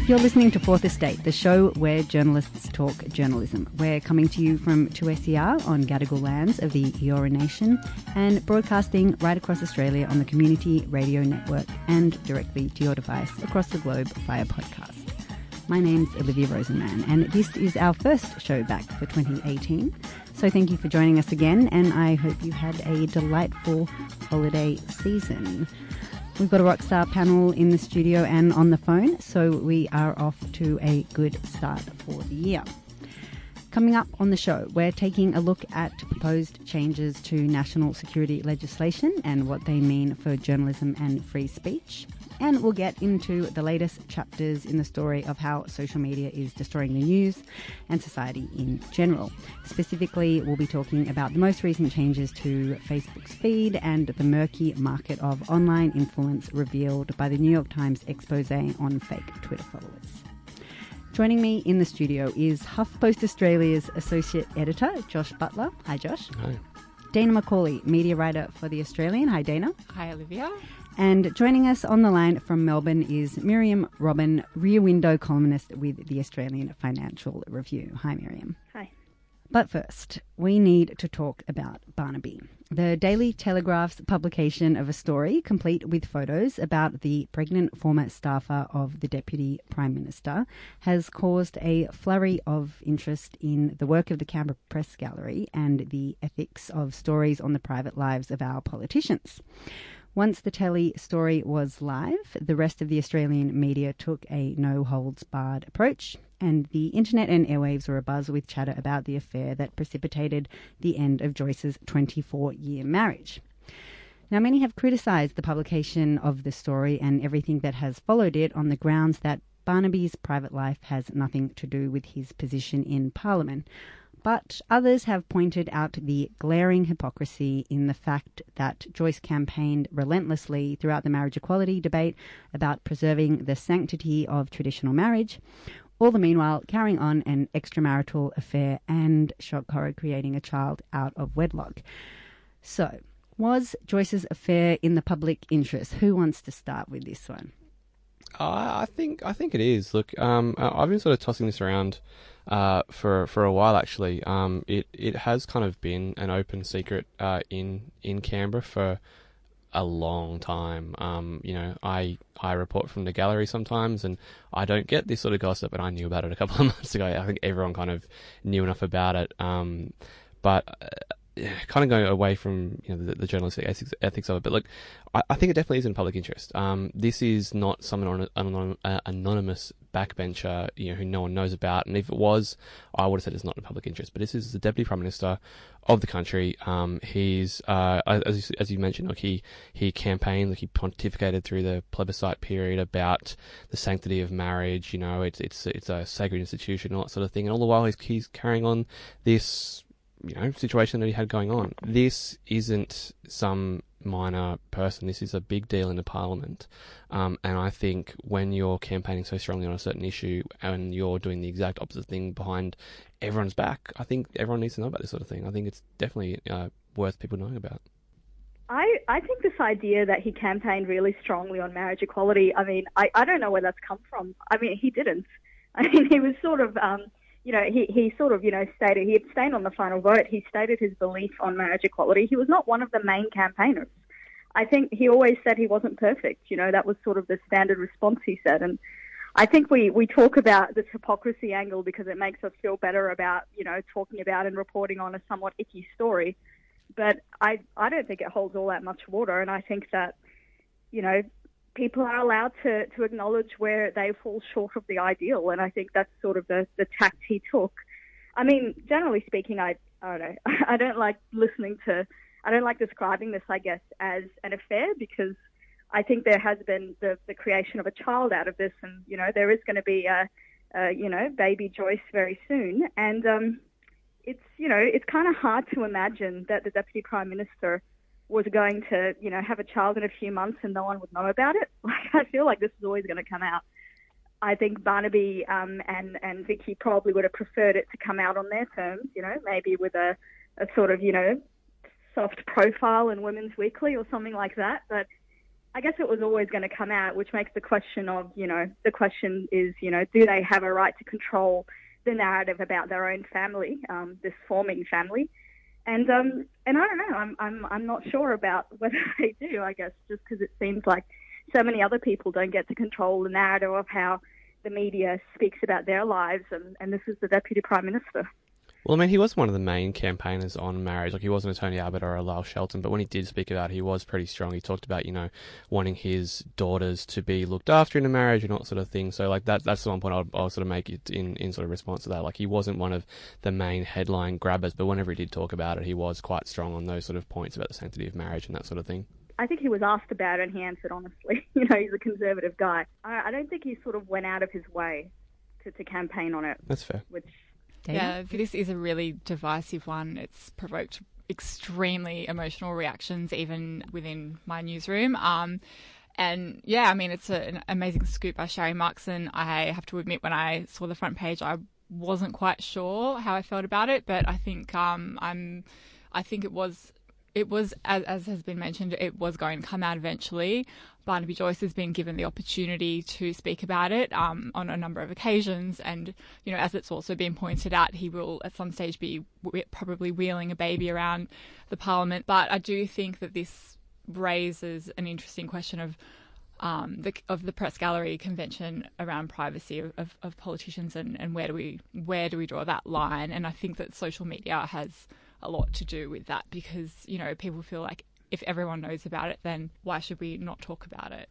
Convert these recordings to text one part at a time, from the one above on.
You're listening to Fourth Estate, the show where journalists talk journalism. We're coming to you from 2SER on Gadigal lands of the Eora Nation and broadcasting right across Australia on the Community Radio Network and directly to your device across the globe via podcast. My name's Olivia Rosenman and this is our first show back for 2018. So thank you for joining us again and I hope you had a delightful holiday season. We've got a rockstar panel in the studio and on the phone, so we are off to a good start for the year. Coming up on the show, we're taking a look at proposed changes to national security legislation and what they mean for journalism and free speech. And we'll get into the latest chapters in the story of how social media is destroying the news and society in general. Specifically, we'll be talking about the most recent changes to Facebook's feed and the murky market of online influence revealed by the New York Times expose on fake Twitter followers. Joining me in the studio is HuffPost Australia's Associate Editor, Josh Butler. Hi, Josh. Hi. Dana Macaulay, media writer for The Australian. Hi, Dana. Hi, Olivia. And joining us on the line from Melbourne is Miriam Robin, Rear Window columnist with The Australian Financial Review. Hi, Miriam. Hi. But first, we need to talk about Barnaby. The Daily Telegraph's publication of a story, complete with photos about the pregnant former staffer of the Deputy Prime Minister, has caused a flurry of interest in the work of the Canberra Press Gallery and the ethics of stories on the private lives of our politicians. Once the Telly story was live, the rest of the Australian media took a no-holds-barred approach, and the internet and airwaves were abuzz with chatter about the affair that precipitated the end of Joyce's 24-year marriage. Now, many have criticised the publication of the story and everything that has followed it on the grounds that Barnaby's private life has nothing to do with his position in Parliament. But others have pointed out the glaring hypocrisy in the fact that Joyce campaigned relentlessly throughout the marriage equality debate about preserving the sanctity of traditional marriage, all the meanwhile carrying on an extramarital affair and, shock horror, creating a child out of wedlock. So, was Joyce's affair in the public interest? Who wants to start with this one? I think it is. Look, I've been sort of tossing this around for a while actually. It has kind of been an open secret in Canberra for a long time. I report from the gallery sometimes, and I don't get this sort of gossip, and I knew about it a couple of months ago. I think everyone kind of knew enough about it, kind of going away from the journalistic ethics of it, but look, I think it definitely is in public interest. This is not some anonymous backbencher, who no one knows about, and if it was, I would have said it's not in public interest. But this is the Deputy Prime Minister of the country. He's as you mentioned, look, he campaigned, he pontificated through the plebiscite period about the sanctity of marriage. It's a sacred institution, all that sort of thing, and all the while he's carrying on this situation that he had going on. This isn't some minor person. This is a big deal in the Parliament. And I think when you're campaigning so strongly on a certain issue and you're doing the exact opposite thing behind everyone's back, I think everyone needs to know about this sort of thing. I think it's definitely worth people knowing about. I think this idea that he campaigned really strongly on marriage equality, I don't know where that's come from. He didn't. He was sort of... he sort of, stated, he abstained on the final vote. He stated his belief on marriage equality. He was not one of the main campaigners. I think he always said he wasn't perfect. That was sort of the standard response he said. And I think we talk about this hypocrisy angle because it makes us feel better about, talking about and reporting on a somewhat icky story. But I don't think it holds all that much water. And I think that, people are allowed to acknowledge where they fall short of the ideal, and I think that's sort of the tact he took. Generally speaking, I don't know. I don't like describing this, I guess, as an affair because I think there has been the creation of a child out of this, and there is going to be a baby Joyce very soon, and it's kind of hard to imagine that the Deputy Prime Minister was going to, have a child in a few months and no one would know about it. I feel like this is always going to come out. I think Barnaby and Vicky probably would have preferred it to come out on their terms, maybe with a sort of, soft profile in Women's Weekly or something like that. But I guess it was always going to come out, which makes the question of, the question is, do they have a right to control the narrative about their own family, this forming family? And I don't know, I'm not sure about whether they do, I guess, just because it seems like so many other people don't get to control the narrative of how the media speaks about their lives, and this is the Deputy Prime Minister. Well, I mean, he was one of the main campaigners on marriage. Like, he wasn't a Tony Abbott or a Lyle Shelton, but when he did speak about it, he was pretty strong. He talked about, wanting his daughters to be looked after in a marriage and all that sort of thing. So, like, that's the one point I'll sort of make it in sort of response to that. Like, he wasn't one of the main headline grabbers, but whenever he did talk about it, he was quite strong on those sort of points about the sanctity of marriage and that sort of thing. I think he was asked about it and he answered honestly. He's a conservative guy. I don't think he sort of went out of his way to campaign on it. That's fair. Yeah, this is a really divisive one. It's provoked extremely emotional reactions even within my newsroom. And yeah, I mean, it's an amazing scoop by Sharri Markson. I have to admit, when I saw the front page, I wasn't quite sure how I felt about it, but I think I think it was, as has been mentioned, it was going to come out eventually. Barnaby Joyce has been given the opportunity to speak about it on a number of occasions. And, as it's also been pointed out, he will at some stage be probably wheeling a baby around the Parliament. But I do think that this raises an interesting question of the press gallery convention around privacy of politicians and where do we draw that line. And I think that social media has a lot to do with that, because people feel like if everyone knows about it, then why should we not talk about it?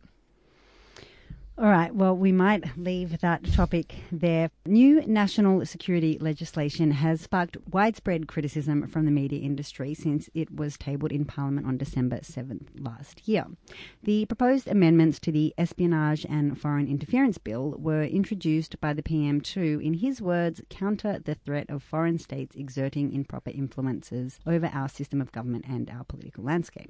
All right, well, we might leave that topic there. New national security legislation has sparked widespread criticism from the media industry since it was tabled in Parliament on December 7th last year. The proposed amendments to the Espionage and Foreign Interference Bill were introduced by the PM to, in his words, counter the threat of foreign states exerting improper influences over our system of government and our political landscape.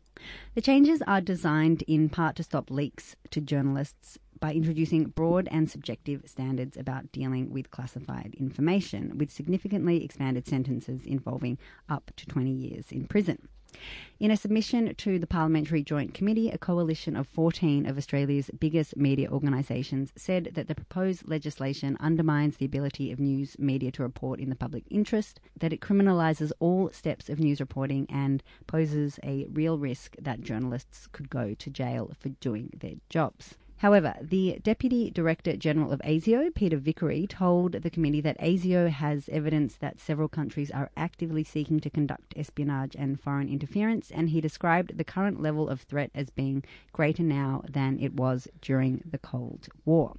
The changes are designed in part to stop leaks to journalists by introducing broad and subjective standards about dealing with classified information, with significantly expanded sentences involving up to 20 years in prison. In a submission to the Parliamentary Joint Committee, a coalition of 14 of Australia's biggest media organisations said that the proposed legislation undermines the ability of news media to report in the public interest, that it criminalises all steps of news reporting and poses a real risk that journalists could go to jail for doing their jobs. However, the Deputy Director General of ASIO, Peter Vickery, told the committee that ASIO has evidence that several countries are actively seeking to conduct espionage and foreign interference, and he described the current level of threat as being greater now than it was during the Cold War.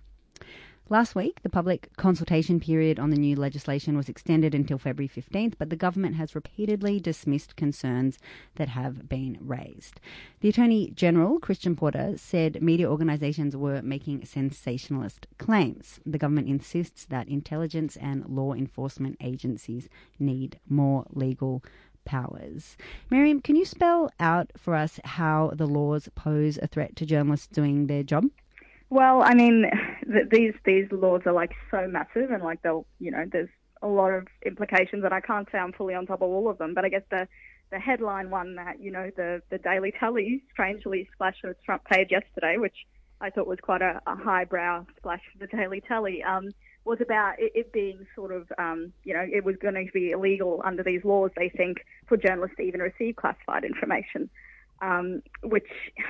Last week, the public consultation period on the new legislation was extended until February 15th, but the government has repeatedly dismissed concerns that have been raised. The Attorney General, Christian Porter, said media organisations were making sensationalist claims. The government insists that intelligence and law enforcement agencies need more legal powers. Miriam, can you spell out for us how the laws pose a threat to journalists doing their job? Well, I mean, these laws are like so massive, and like there's a lot of implications, and I can't say I'm fully on top of all of them. But I guess the headline one that the Daily Tally strangely splashed on its front page yesterday, which I thought was quite a highbrow splash for the Daily Tally, was about it being sort of it was going to be illegal under these laws, they think, for journalists to even receive classified information. Which,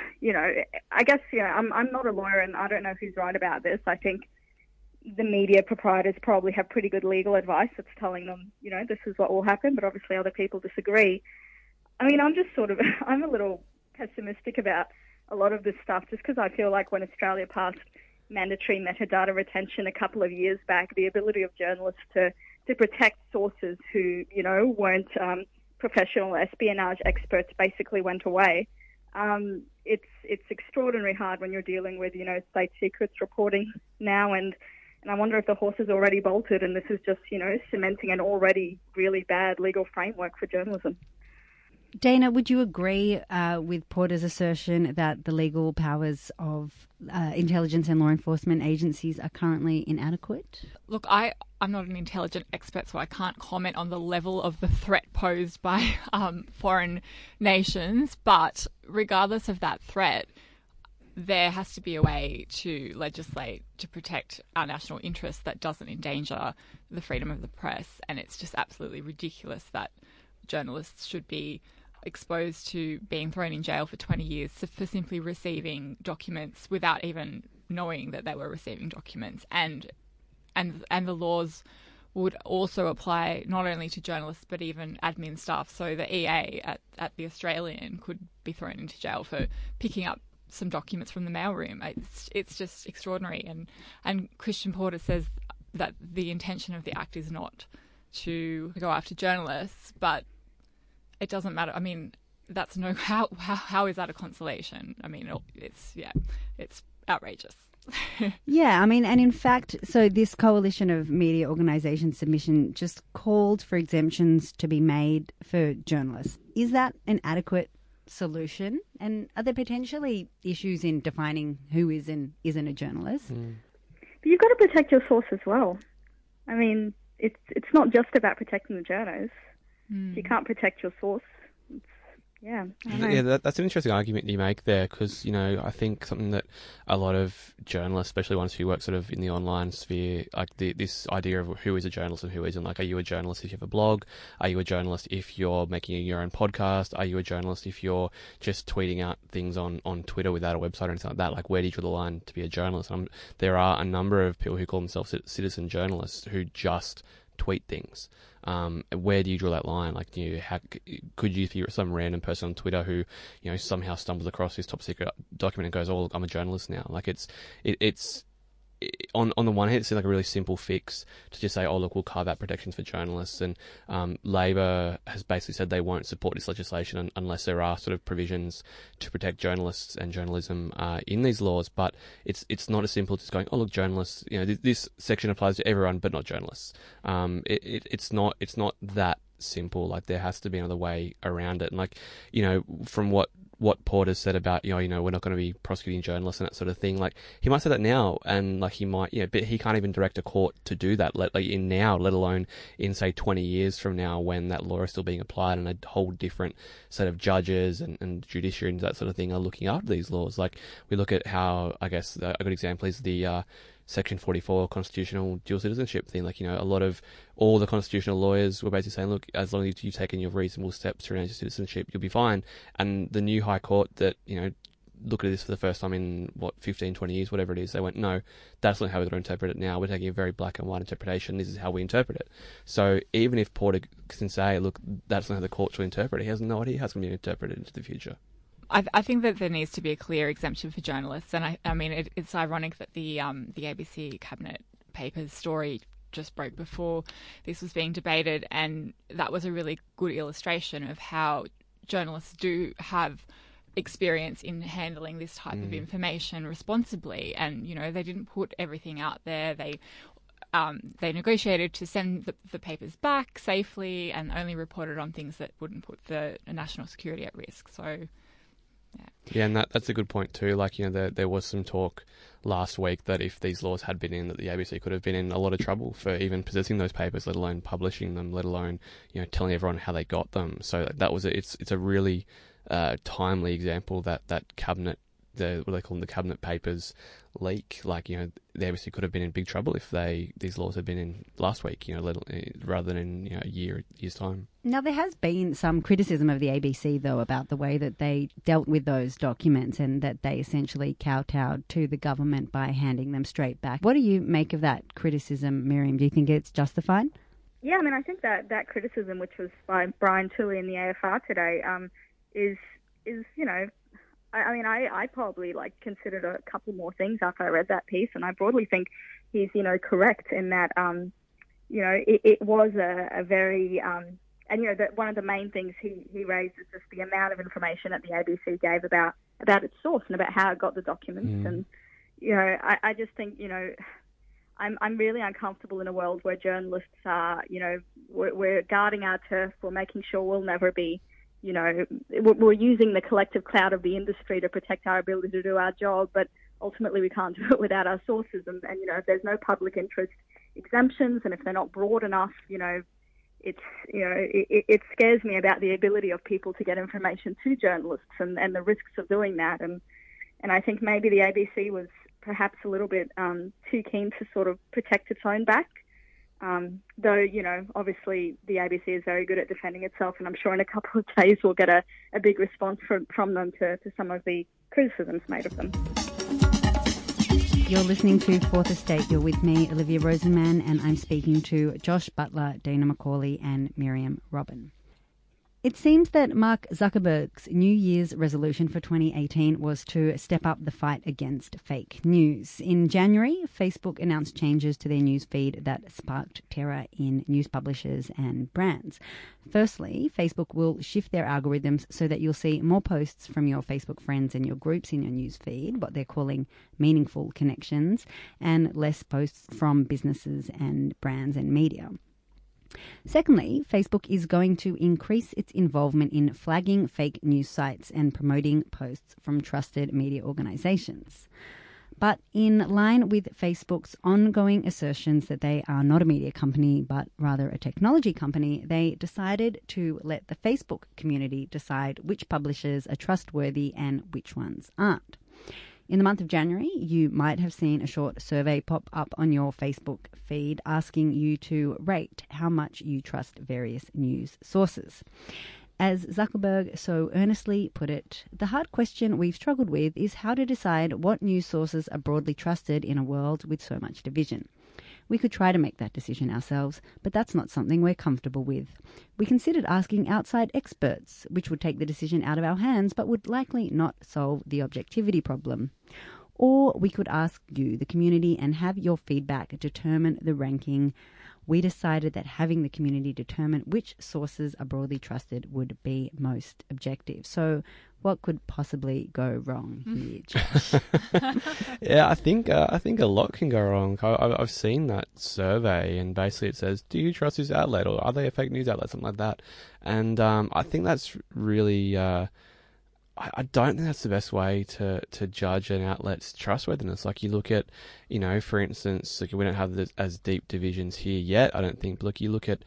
I guess, I'm not a lawyer and I don't know who's right about this. I think the media proprietors probably have pretty good legal advice that's telling them, this is what will happen, but obviously other people disagree. I mean, I'm a little pessimistic about a lot of this stuff just because I feel like when Australia passed mandatory metadata retention a couple of years back, the ability of journalists to protect sources who, weren't professional espionage experts basically went away. It's extraordinarily hard when you're dealing with, state secrets reporting now, and I wonder if the horse is already bolted and this is just, cementing an already really bad legal framework for journalism. Dana, would you agree with Porter's assertion that the legal powers of intelligence and law enforcement agencies are currently inadequate? Look, I'm not an intelligence expert, so I can't comment on the level of the threat posed by foreign nations. But regardless of that threat, there has to be a way to legislate to protect our national interests that doesn't endanger the freedom of the press. And it's just absolutely ridiculous that journalists should be exposed to being thrown in jail for 20 years for simply receiving documents without even knowing that they were receiving documents. And the laws would also apply not only to journalists but even admin staff. So the EA at the Australian could be thrown into jail for picking up some documents from the mailroom. It's just extraordinary. And Christian Porter says that the intention of the Act is not to go after journalists, but it doesn't matter. I mean, that's how is that a consolation? I mean, it's outrageous. Yeah, I mean, and in fact, so this coalition of media organisations submission just called for exemptions to be made for journalists. Is that an adequate solution? And are there potentially issues in defining who is and isn't a journalist? But you've got to protect your source as well. I mean, it's not just about protecting the journalists. If you can't protect your source, that's an interesting argument you make there, because I think something that a lot of journalists, especially ones who work sort of in the online sphere, like this idea of who is a journalist and who isn't. Like, are you a journalist if you have a blog? Are you a journalist if you're making your own podcast? Are you a journalist if you're just tweeting out things on Twitter without a website or anything like that? Like, where do you draw the line to be a journalist? There are a number of people who call themselves citizen journalists who just tweet things. Where do you draw that line? Like, could you be some random person on Twitter who, somehow stumbles across this top secret document and goes, "Oh, look, I'm a journalist now." Like, it's on the one hand, it seems like a really simple fix to just say, "Oh, look, we'll carve out protections for journalists." And Labor has basically said they won't support this legislation unless there are sort of provisions to protect journalists and journalism in these laws. But it's not as simple as just going, "Oh, look, journalists. This section applies to everyone, but not journalists." It's not that simple. Like, there has to be another way around it. And like, from what Porter said about, we're not going to be prosecuting journalists and that sort of thing. Like, he might say that now, and like he might, but he can't even direct a court to do that. Let alone in say 20 years from now, when that law is still being applied and a whole different set of judges and judiciary and that sort of thing are looking after these laws. Like, we look at how, I guess a good example is the Section 44 constitutional dual citizenship thing. Like, a lot of all the constitutional lawyers were basically saying, look, as long as you've taken your reasonable steps to renounce your citizenship, you'll be fine. And the new High Court that, looked at this for the first time in, 15, 20 years, whatever it is, they went, no, that's not how we're going to interpret it now. We're taking a very black and white interpretation. This is how we interpret it. So even if Porter can say, look, that's not how the courts will interpret it, he has no idea how it's going to be interpreted into the future. I think that there needs to be a clear exemption for journalists, and I mean it's ironic that the ABC Cabinet Papers story just broke before this was being debated, and that was a really good illustration of how journalists do have experience in handling this type of information responsibly, and they didn't put everything out there. They negotiated to send the papers back safely and only reported on things that wouldn't put the national security at risk. So. Yeah, and that's a good point too. Like, there was some talk last week that if these laws had been in, that the ABC could have been in a lot of trouble for even possessing those papers, let alone publishing them, let alone, telling everyone how they got them. So that was it's a really timely example that cabinet, what they call them, the cabinet papers leak. Like, the ABC could have been in big trouble if these laws had been in last week, rather than in a year's time. Now, there has been some criticism of the ABC, though, about the way that they dealt with those documents and that they essentially kowtowed to the government by handing them straight back. What do you make of that criticism, Miriam? Do you think it's justified? Yeah, I mean, I think that criticism, which was by Brian Tilley in the AFR today, is I mean, I probably considered a couple more things after I read that piece, and I broadly think he's, correct in that, it was a very, and that one of the main things he raised is just the amount of information that the ABC gave about its source and about how it got the documents, and I just think I'm really uncomfortable in a world where journalists are, we're guarding our turf, we're making sure we'll never be. We're using the collective clout of the industry to protect our ability to do our job, but ultimately we can't do it without our sources. And if there's no public interest exemptions, and if they're not broad enough, it scares me about the ability of people to get information to journalists and the risks of doing that. And And I think maybe the ABC was perhaps a little bit too keen to sort of protect its own back. Though, obviously the ABC is very good at defending itself, and I'm sure in a couple of days we'll get a big response from them to some of the criticisms made of them. You're listening to Fourth Estate. You're with me, Olivia Rosenman, and I'm speaking to Josh Butler, Dana McCauley and Miriam Robin. It seems that Mark Zuckerberg's New Year's resolution for 2018 was to step up the fight against fake news. In January, Facebook announced changes to their news feed that sparked terror in news publishers and brands. Firstly, Facebook will shift their algorithms so that you'll see more posts from your Facebook friends and your groups in your news feed, what they're calling meaningful connections, and less posts from businesses and brands and media. Secondly, Facebook is going to increase its involvement in flagging fake news sites and promoting posts from trusted media organisations. But in line with Facebook's ongoing assertions that they are not a media company but rather a technology company, they decided to let the Facebook community decide which publishers are trustworthy and which ones aren't. In the month of January, you might have seen a short survey pop up on your Facebook feed asking you to rate how much you trust various news sources. As Zuckerberg so earnestly put it, the hard question we've struggled with is how to decide what news sources are broadly trusted in a world with so much division. We could try to make that decision ourselves, but that's not something we're comfortable with. We considered asking outside experts, which would take the decision out of our hands, but would likely not solve the objectivity problem. Or we could ask you, the community, and have your feedback determine the ranking. We decided that having the community determine which sources are broadly trusted would be most objective. So what could possibly go wrong here, Josh? Yeah, I think a lot can go wrong. I've seen that survey, and basically it says, do you trust this outlet, or are they a fake news outlet, something like that. And I think that's really... I don't think that's the best way to judge an outlet's trustworthiness. Like, you look at, for instance, like, we don't have as deep divisions here yet, I don't think. But look, you look at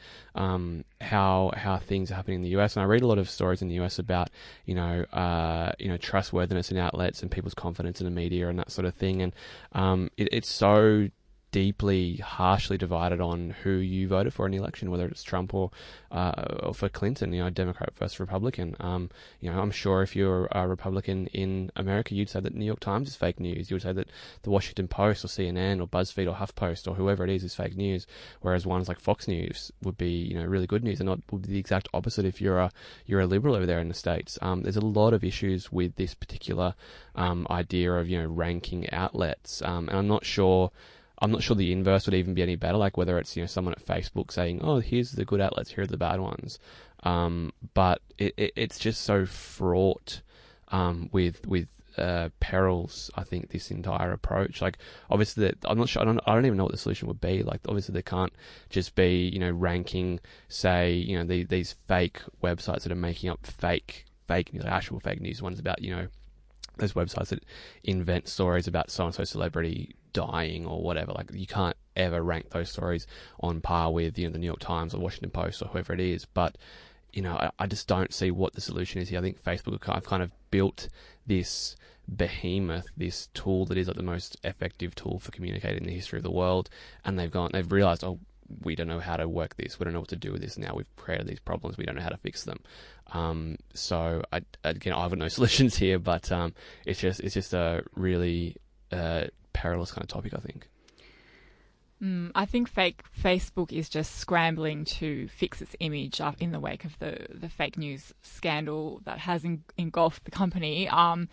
how things are happening in the US, and I read a lot of stories in the US about trustworthiness in outlets and people's confidence in the media and that sort of thing. And it's so deeply, harshly divided on who you voted for in the election, whether it's Trump or for Clinton, Democrat versus Republican. I'm sure if you're a Republican in America, you'd say that New York Times is fake news. You would say that the Washington Post or CNN or BuzzFeed or HuffPost or whoever it is fake news, whereas ones like Fox News would be, really good news, and would be the exact opposite if you're a liberal over there in the States. There's a lot of issues with this particular idea of, ranking outlets, and I'm not sure the inverse would even be any better, like whether it's, someone at Facebook saying, oh, here's the good outlets, here are the bad ones. But it's just so fraught with perils, I think, this entire approach. Like, obviously, I'm not sure, I don't even know what the solution would be. Like, obviously, there can't just be, ranking, say, these fake websites that are making up fake news, like actual fake news ones about, those websites that invent stories about so-and-so celebrity dying or whatever. Like, you can't ever rank those stories on par with, the New York Times or Washington Post or whoever it is. But, I just don't see what the solution is here. I think Facebook have kind of built this behemoth, this tool that is like the most effective tool for communicating in the history of the world, and they've realized, oh, we don't know how to work this. We don't know what to do with this now. We've created these problems. We don't know how to fix them. So I have no solutions here, but it's just a really perilous kind of topic, I think. I think Facebook is just scrambling to fix its image in the wake of the fake news scandal that has engulfed the company. I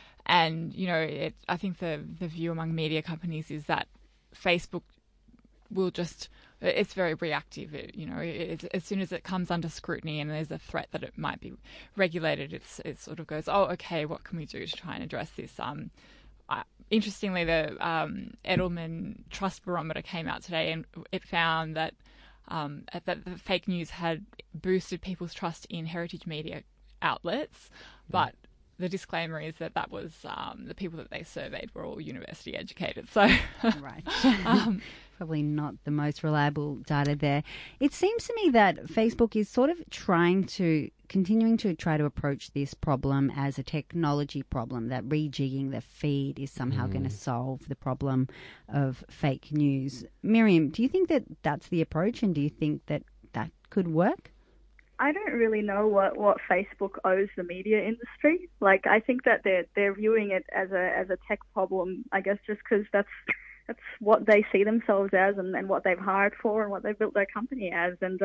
think the view among media companies is that Facebook will just... It's very reactive. As soon as it comes under scrutiny and there's a threat that it might be regulated, it sort of goes, oh, okay, what can we do to try and address this? Interestingly, the Edelman Trust Barometer came out today, and it found that the fake news had boosted people's trust in heritage media outlets, but the disclaimer is that was the people that they surveyed were all university educated. So, right. Probably not the most reliable data there. It seems to me that Facebook is sort of trying to continuing to try to approach this problem as a technology problem, that rejigging the feed is somehow going to solve the problem of fake news. Miriam, do you think that that's the approach, and do you think that that could work? I don't really know what Facebook owes the media industry. Like, I think that they're viewing it as a tech problem, I guess, just because that's what they see themselves as, and what they've hired for, and what they've built their company as. And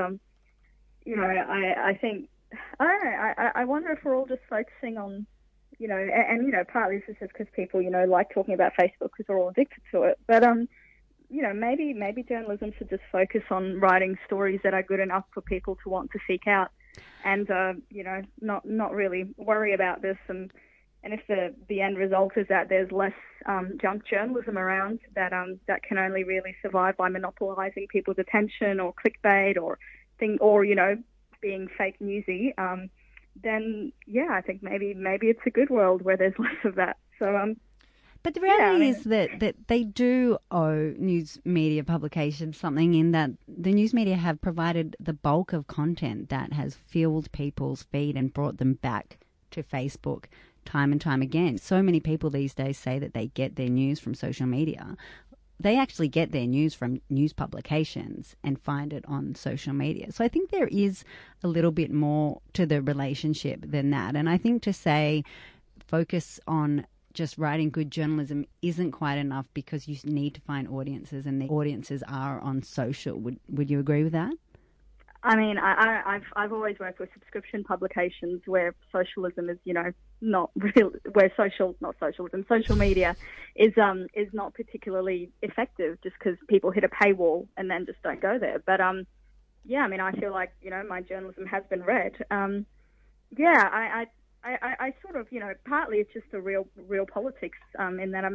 I think, I don't know, I wonder if we're all just focusing on, and partly this is just because people like talking about Facebook because we're all addicted to it. But maybe journalism should just focus on writing stories that are good enough for people to want to seek out, and not really worry about this. And if the end result is that there's less junk journalism around that can only really survive by monopolising people's attention, or clickbait, or being fake newsy, then I think maybe it's a good world where there's less of that. So But the reality is that they do owe news media publications something, in that the news media have provided the bulk of content that has filled people's feed and brought them back to Facebook time and time again. So many people these days say that they get their news from social media. They actually get their news from news publications and find it on social media. So I think there is a little bit more to the relationship than that. And I think to say focus on just writing good journalism isn't quite enough, because you need to find audiences, and the audiences are on social. Would you agree with that? I mean, I've always worked with subscription publications where socialism is, not real, where social media is not particularly effective, just because people hit a paywall and then just don't go there. But I mean, I feel like my journalism has been read. I sort of, partly it's just a real politics in that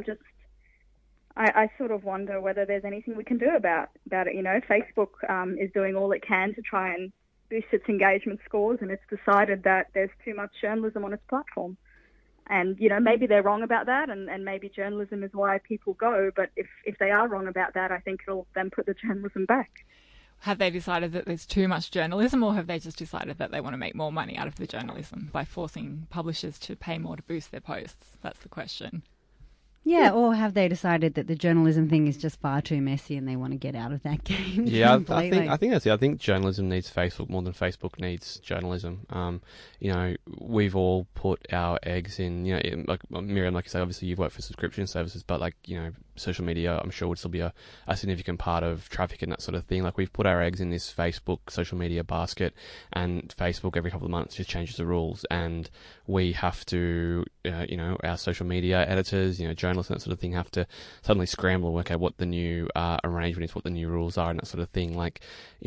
I sort of wonder whether there's anything we can do about it. Facebook is doing all it can to try and boost its engagement scores, and it's decided that there's too much journalism on its platform. And, maybe they're wrong about that, and maybe journalism is why people go. But if they are wrong about that, I think it'll then put the journalism back. Have they decided that there's too much journalism, or have they just decided that they want to make more money out of the journalism by forcing publishers to pay more to boost their posts? That's the question. Yeah, or have they decided that the journalism thing is just far too messy and they want to get out of that game? Yeah, I think that's it. I think journalism needs Facebook more than Facebook needs journalism. We've all put our eggs in, like Miriam, like you say, obviously you've worked for subscription services, but social media, I'm sure would still be a significant part of traffic and that sort of thing. Like, we've put our eggs in this Facebook social media basket, and Facebook every couple of months just changes the rules, and we have to, our social media editors, journalists, and that sort of thing, have to suddenly scramble and work out what the new arrangement is, what the new rules are, and that sort of thing. Like,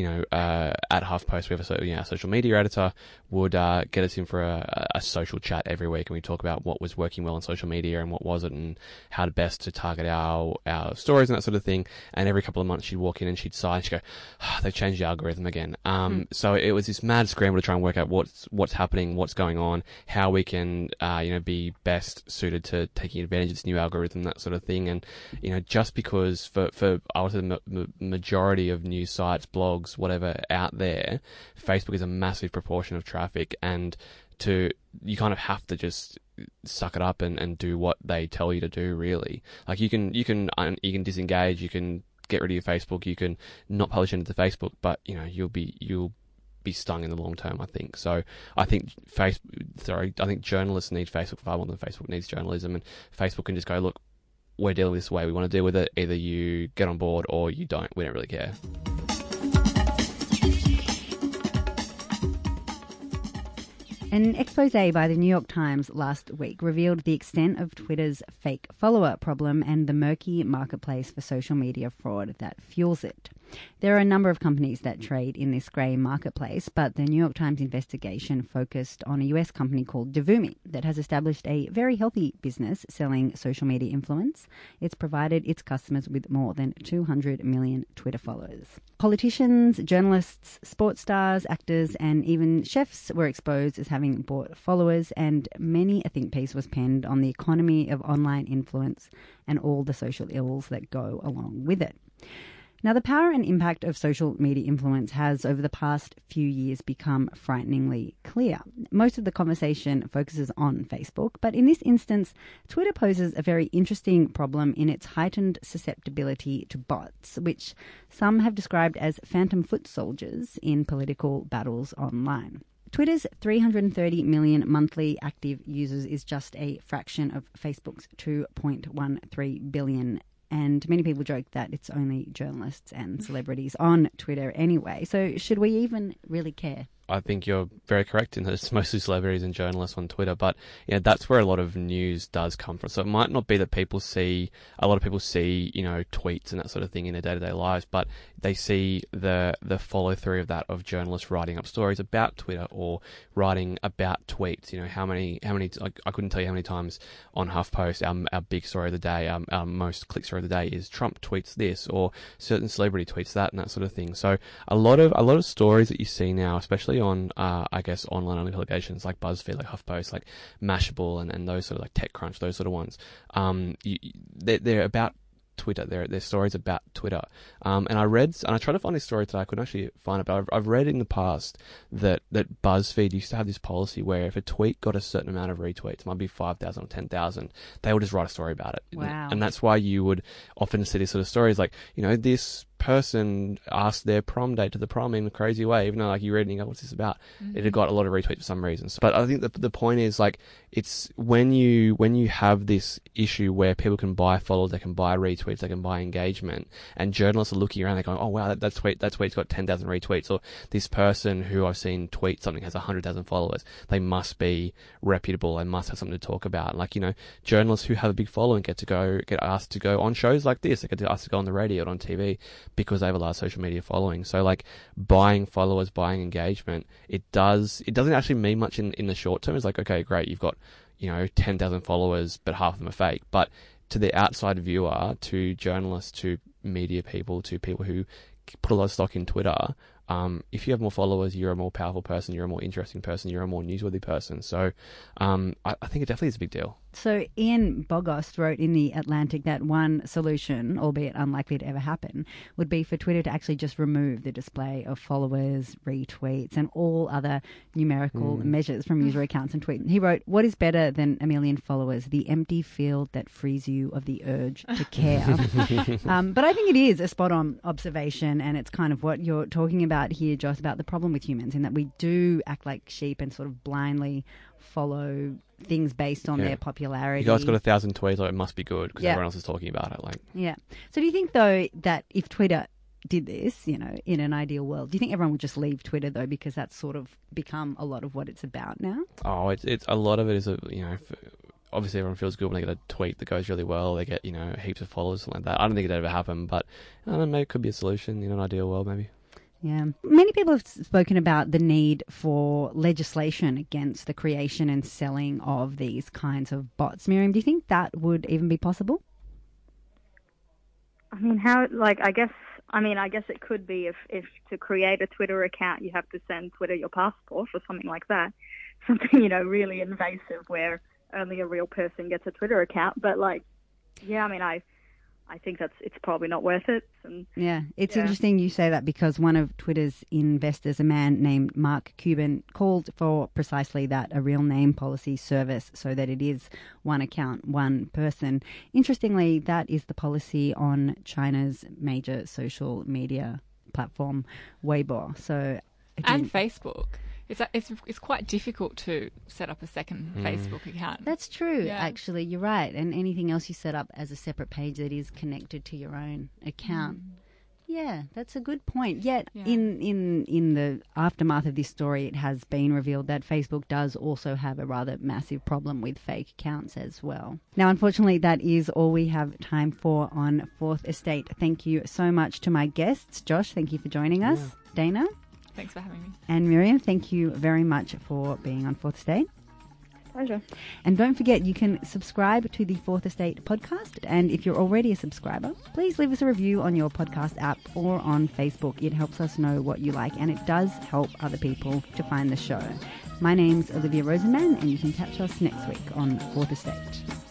at HuffPost, we have our social media editor would get us in for a social chat every week, and we talk about what was working well on social media and what wasn't, and how to best to target our stories and that sort of thing. And every couple of months she'd walk in and she'd sigh and she'd go, they've changed the algorithm again. So it was this mad scramble to try and work out what's happening, what's going on, how we can be best suited to taking advantage of this new algorithm, that sort of thing. And just because for I would say the majority of news sites, blogs, whatever out there, Facebook is a massive proportion of traffic, and you kind of have to just suck it up and do what they tell you to do, really. Like, you can disengage, you can get rid of your Facebook, you can not publish into Facebook, but you'll be stung in the long term, I think. So I think journalists need Facebook far more than Facebook needs journalism, and Facebook can just go, look, we're dealing with this the way we want to deal with it. Either you get on board or you don't. We don't really care. An expose by the New York Times last week revealed the extent of Twitter's fake follower problem and the murky marketplace for social media fraud that fuels it. There are a number of companies that trade in this grey marketplace, but the New York Times investigation focused on a US company called Devumi that has established a very healthy business selling social media influence. It's provided its customers with more than 200 million Twitter followers. Politicians, journalists, sports stars, actors, and even chefs were exposed as having bought followers, and many a think piece was penned on the economy of online influence and all the social ills that go along with it. Now, the power and impact of social media influence has, over the past few years, become frighteningly clear. Most of the conversation focuses on Facebook, but in this instance, Twitter poses a very interesting problem in its heightened susceptibility to bots, which some have described as phantom foot soldiers in political battles online. Twitter's 330 million monthly active users is just a fraction of Facebook's 2.13 billion. And many people joke that it's only journalists and celebrities on Twitter anyway. So should we even really care? I think you're very correct in that it's mostly celebrities and journalists on Twitter, but that's where a lot of news does come from. So it might not be that a lot of people see, tweets and that sort of thing in their day-to-day lives, but they see the follow-through of that, of journalists writing up stories about Twitter or writing about tweets. How many, I couldn't tell you how many times on HuffPost, our big story of the day, our most click story of the day is Trump tweets this, or certain celebrity tweets that, and that sort of thing. So a lot of stories that you see now, especially on, online only publications like BuzzFeed, like HuffPost, like Mashable, and those sort of like TechCrunch, those sort of ones. They're about Twitter. They're stories about Twitter. And I tried to find this story today. I couldn't actually find it, but I've read in the past that BuzzFeed used to have this policy where if a tweet got a certain amount of retweets, it might be 5,000 or 10,000, they would just write a story about it. Wow. And that's why you would often see these sort of stories like, this person asked their prom date to the prom in a crazy way, even though you read it and you go, what's this about? Mm-hmm. It had got a lot of retweets for some reason. But I think the point is it's when you have this issue where people can buy followers, they can buy retweets, they can buy engagement, and journalists are looking around, they're going, oh wow, that tweet's got 10,000 retweets, or this person who I've seen tweet something has 100,000 followers, they must be reputable, they must have something to talk about. Journalists who have a big following get asked to go on shows like this, they get asked to go on the radio or on TV because they have a large social media following. So buying followers, buying engagement, it doesn't actually mean much in the short term. It's okay, great, you've got 10,000 followers, but half of them are fake. But to the outside viewer, to journalists, to media people, to people who put a lot of stock in Twitter, if you have more followers, you're a more powerful person, you're a more interesting person, you're a more newsworthy person. So I think it definitely is a big deal. So Ian Bogost wrote in The Atlantic that one solution, albeit unlikely to ever happen, would be for Twitter to actually just remove the display of followers, retweets, and all other numerical measures from user accounts and tweets. He wrote, "What is better than 1 million followers? The empty field that frees you of the urge to care." But I think it is a spot-on observation, and it's kind of what you're talking about here, Joss, about the problem with humans, in that we do act like sheep and sort of blindly follow things based on their popularity. You guys got 1,000 tweets, it must be good because everyone else is talking about it. Yeah. So do you think, though, that if Twitter did this, in an ideal world, do you think everyone would just leave Twitter, though, because that's sort of become a lot of what it's about now? Oh, it's a lot of it is, obviously everyone feels good when they get a tweet that goes really well, they get, heaps of followers, something like that. I don't think it'd ever happen, but I don't know, maybe it could be a solution in an ideal world, maybe. Yeah. Many people have spoken about the need for legislation against the creation and selling of these kinds of bots. Miriam, do you think that would even be possible? I mean, I guess it could be if to create a Twitter account you have to send Twitter your passport or something like that. Something, really invasive where only a real person gets a Twitter account. But I think it's probably not worth it. And it's interesting you say that, because one of Twitter's investors, a man named Mark Cuban, called for precisely that, a real name policy service, so that it is one account, one person. Interestingly, that is the policy on China's major social media platform, Weibo. So and Facebook. It's quite difficult to set up a second Facebook account. That's true, actually. You're right. And anything else you set up as a separate page that is connected to your own account. Yeah, that's a good point. Yet, in the aftermath of this story, it has been revealed that Facebook does also have a rather massive problem with fake accounts as well. Now, unfortunately, that is all we have time for on Fourth Estate. Thank you so much to my guests. Josh, thank you for joining us. Yeah. Dana? Thanks for having me. And Miriam, thank you very much for being on Fourth Estate. Pleasure. And don't forget, you can subscribe to the Fourth Estate podcast. And if you're already a subscriber, please leave us a review on your podcast app or on Facebook. It helps us know what you like, and it does help other people to find the show. My name's Olivia Rosenman, and you can catch us next week on Fourth Estate.